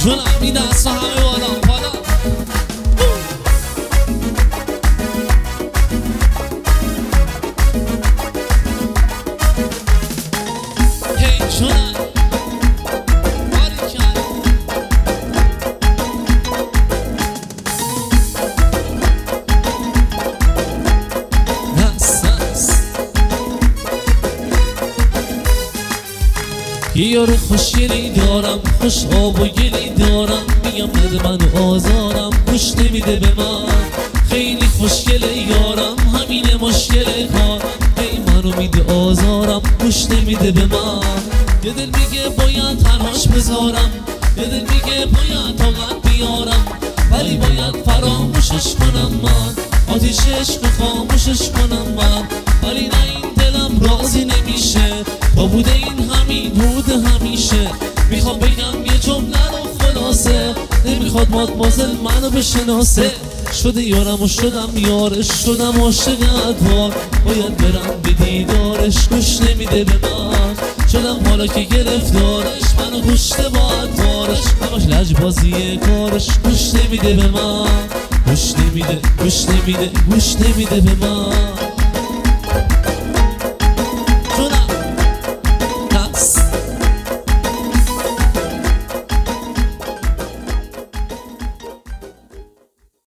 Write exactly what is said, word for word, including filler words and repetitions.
جونم این دست همه بالا بالا هی جونم یه یار خوشگلی دارم، خوش آب و گلی دارم، میگم نده منو آزارم، گوش نمیده به من. خیلی خوشگله یارم، همینه مشکل کارم، هی منو میده آزارم، گوش نمیده به من. یه دل میگه باید تنهاش بذارم، یه دل میگه باید طاقت بیارم، ولی باید فراموشش کنم من، آتیش عشق خاموشش کنم من. ولی نه این دلم راضی نمیشه، با بوده این همین بوده همیشه. میخوام بگم یه جمله رو خلاصه، نمیخواد مادمازل منو بشناسه. شده یارم و شدم یارش، شدم عاشق ادوار، باید برم به دیدارش، گوش نمیده به من. شدم حالا که گرفتارش، منو گوشته با ادوارش، همش لجبازیه کارش، گوش نمیده به من، گوش نمیده گوش نمیده گوش نمیده به من.